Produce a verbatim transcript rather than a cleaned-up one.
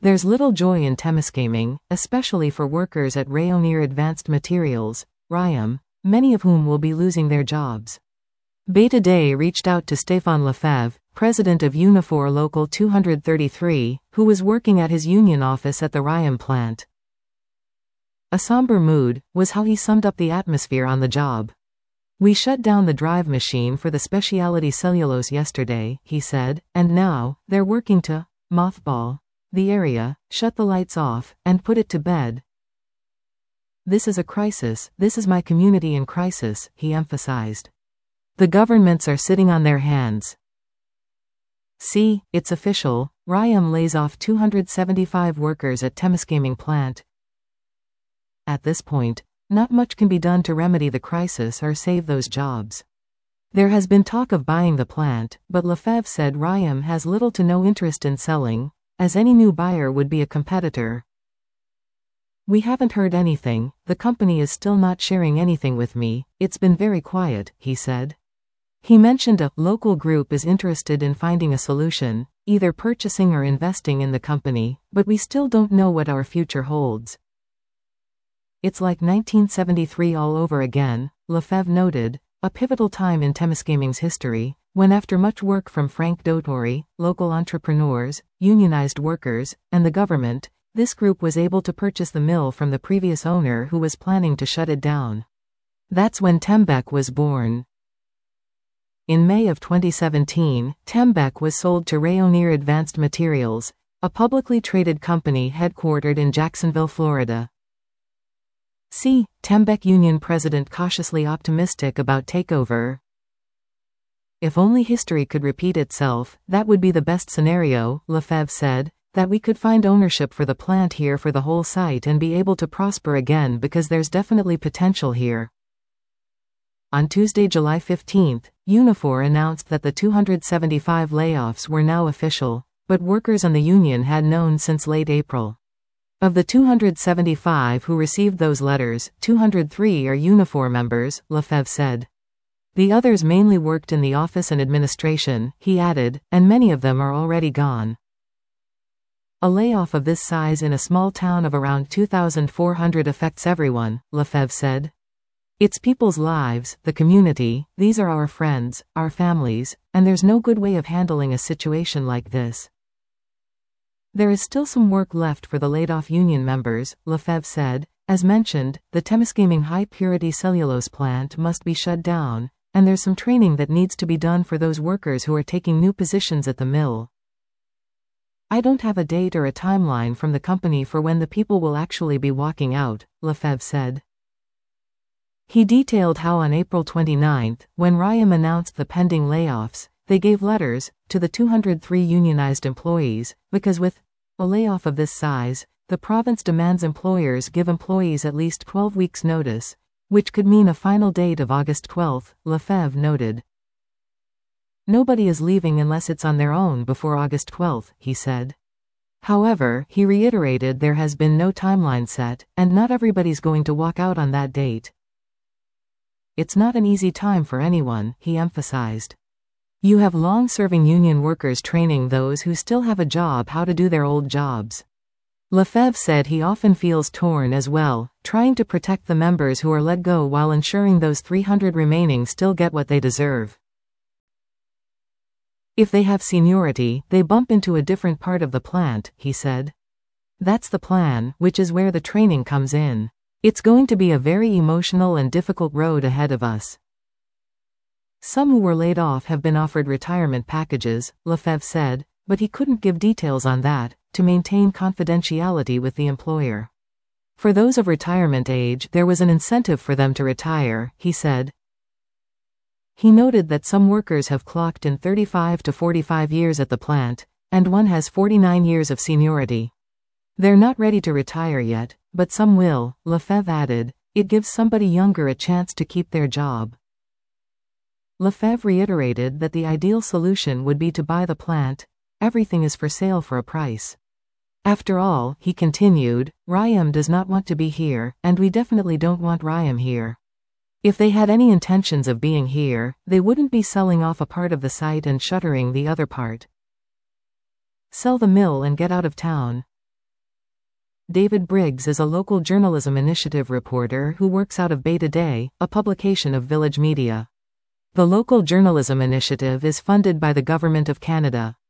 There's little joy in Témiscaming, especially for workers at Rayonier Advanced Materials, R I A M, many of whom will be losing their jobs. Beta Day reached out to Stéphane Lefebvre, president of Unifor Local two thirty-three, who was working at his union office at the R I A M plant. A somber mood was how he summed up the atmosphere on the job. "We shut down the drive machine for the specialty cellulose yesterday," he said, "and now they're working to mothball the area, shut the lights off, and put it to bed. This is a crisis, this is my community in crisis," he emphasized. "The governments are sitting on their hands. See, it's official, R I A M lays off two hundred seventy-five workers at Témiscaming plant." At this point, not much can be done to remedy the crisis or save those jobs. There has been talk of buying the plant, but Lefebvre said R I A M has little to no interest in selling, as any new buyer would be a competitor. "We haven't heard anything, the company is still not sharing anything with me, it's been very quiet," he said. He mentioned a local group is interested in finding a solution, either purchasing or investing in the company, but we still don't know what our future holds. "It's like nineteen seventy-three all over again," Lefebvre noted, a pivotal time in Témiscaming's history, when after much work from Frank Dottori, local entrepreneurs, unionized workers, and the government, this group was able to purchase the mill from the previous owner who was planning to shut it down. That's when Tembec was born. In May of twenty seventeen, Tembec was sold to Rayonier Advanced Materials, a publicly traded company headquartered in Jacksonville, Florida. See, Tembec union president cautiously optimistic about takeover. "If only history could repeat itself, that would be the best scenario," Lefebvre said, "that we could find ownership for the plant here for the whole site and be able to prosper again because there's definitely potential here." On Tuesday, July fifteenth, Unifor announced that the two hundred seventy-five layoffs were now official, but workers and the union had known since late April. Of the two hundred seventy-five who received those letters, two hundred three are Unifor members, Lefebvre said. The others mainly worked in the office and administration, he added, and many of them are already gone. A layoff of this size in a small town of around two thousand four hundred affects everyone, Lefebvre said. It's people's lives, the community, these are our friends, our families, and there's no good way of handling a situation like this. There is still some work left for the laid-off union members, Lefebvre said. As mentioned, the Témiscaming high-purity cellulose plant must be shut down, and there's some training that needs to be done for those workers who are taking new positions at the mill. I don't have a date or a timeline from the company for when the people will actually be walking out, Lefebvre said. He detailed how on April twenty-ninth, when R I A M announced the pending layoffs, they gave letters to the two hundred three unionized employees, because with a layoff of this size, the province demands employers give employees at least twelve weeks' notice, which could mean a final date of August twelfth, Lefebvre noted. Nobody is leaving unless it's on their own before August twelfth, he said. However, he reiterated there has been no timeline set, and not everybody's going to walk out on that date. It's not an easy time for anyone, he emphasized. You have long-serving union workers training those who still have a job how to do their old jobs. Lefebvre said he often feels torn as well, trying to protect the members who are let go while ensuring those three hundred remaining still get what they deserve. If they have seniority, they bump into a different part of the plant, he said. That's the plan, which is where the training comes in. It's going to be a very emotional and difficult road ahead of us. Some who were laid off have been offered retirement packages, Lefebvre said, but he couldn't give details on that, to maintain confidentiality with the employer. For those of retirement age, there was an incentive for them to retire, he said. He noted that some workers have clocked in thirty-five to forty-five years at the plant, and one has forty-nine years of seniority. They're not ready to retire yet, but some will, Lefebvre added. It gives somebody younger a chance to keep their job. Lefebvre reiterated that the ideal solution would be to buy the plant. Everything is for sale for a price. After all, he continued, R I A M does not want to be here, and we definitely don't want R I A M here. If they had any intentions of being here, they wouldn't be selling off a part of the site and shuttering the other part. Sell the mill and get out of town. David Briggs is a local journalism initiative reporter who works out of Beta Day, a publication of Village Media. The local journalism initiative is funded by the Government of Canada.